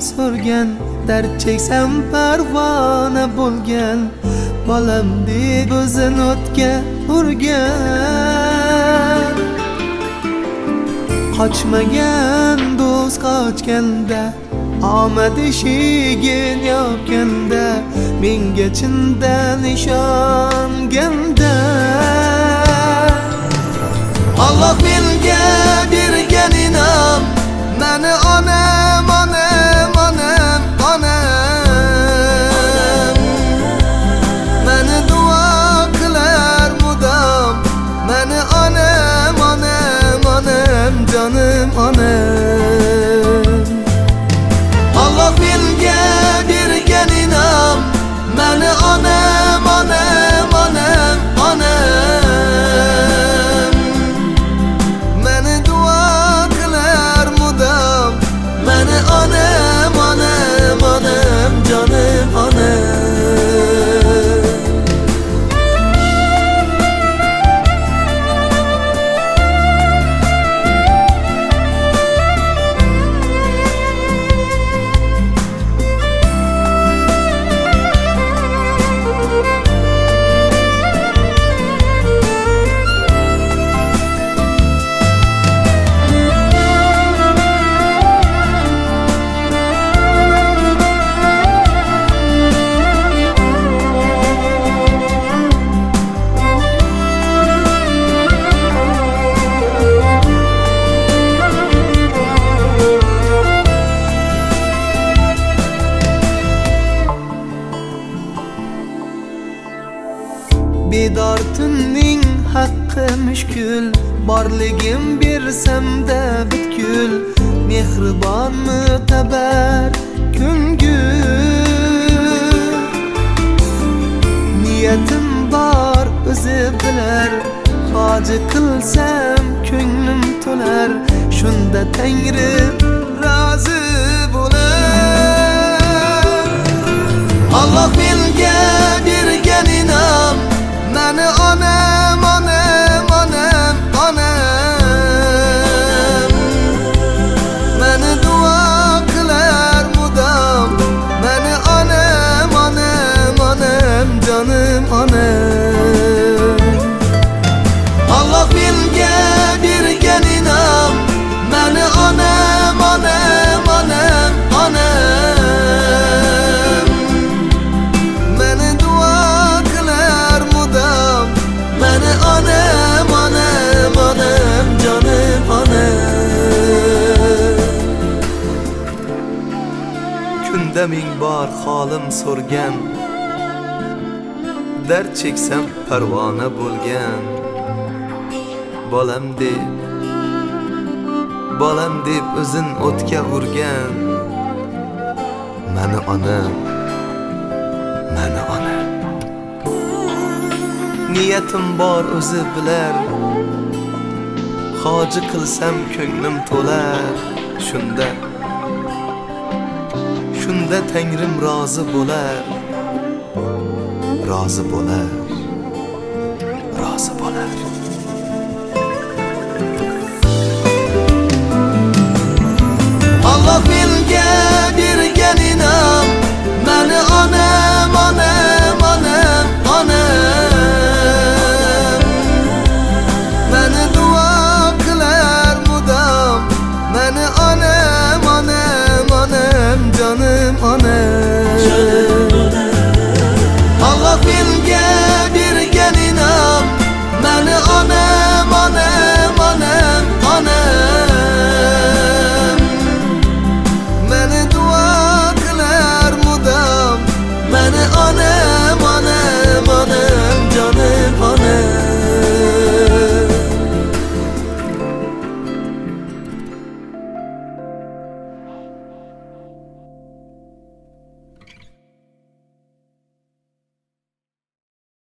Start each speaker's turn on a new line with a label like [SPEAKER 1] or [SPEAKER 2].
[SPEAKER 1] so'rgan, dard cheksam parvona bo'lgan, bolam deb o'zin o'tga urgan. Qochmagan do'st qochganda, omad eshigin yopganda, menga chindan ishonganda. Alloh menga bergan inom, mani onam, onam, onam, onam. Mani duo qilar mudom, mani onam, onam, onam, jonim onam. Alloh menga bergan inom, mani onam, onam, onam, onam. Mani duo qilar mudom, mani onam, onam, onam, jonim onam. Bedor tunning haqqi mushkul, borligim bersam-da butkul, mehribon mutabar ko'ngil. Niyatim bor o'zi bilar, hoji qilsam ko'nglim to'lar, shunda Tangrim rozi bo'lar. Alloh menga bergan inom, mani onam, onam, onam, onam. Mani duo qilar mudom, mani onam, onam, onam, jonim onam. Alloh menga bergan inom, mani onam, onam, onam, onam. Mani duo qilar mudom, mani onam, onam, onam, jonim onam. Kunda ming bor holim so'rgan, dard cheksam parvona bo'lgan, bolam deb o'zin o'tga urgan, mani onam, mani onam. Niyatim bor o'zi bilar, hoji qilsam ko'nglim to'lar, shunda Tangrim rozi bo'lar, rozi bo'lar, rozi bo'lar.